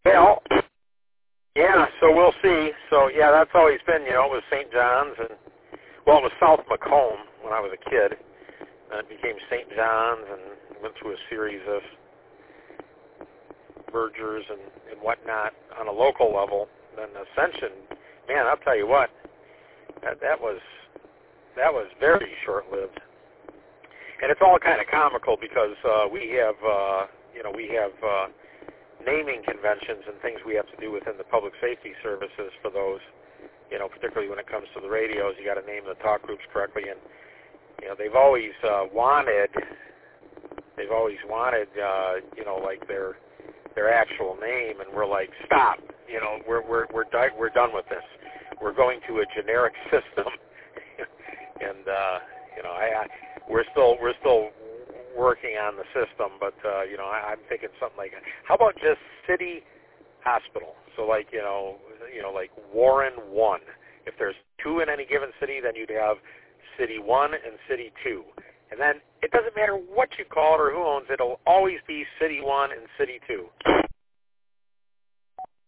Well, yeah, so we'll see. So, yeah, that's always been, it was St. John's, and, well, it was South Macomb when I was a kid. Then it became St. John's and went through a series of mergers and whatnot on a local level. Then Ascension, man, I'll tell you what, that was very short-lived. And it's all kind of comical because we have naming conventions and things we have to do within the public safety services for those, particularly when it comes to the radios. You got to name the talk groups correctly, and they've always wanted, like their actual name, and we're like, stop, we're done with this. We're going to a generic system, and we're still working on the system, but I'm thinking something like, how about just City Hospital? So like like Warren 1. If there's 2 in any given city, then you'd have City 1 and City 2. And then it doesn't matter what you call it or who owns it, it'll always be City 1 and City 2.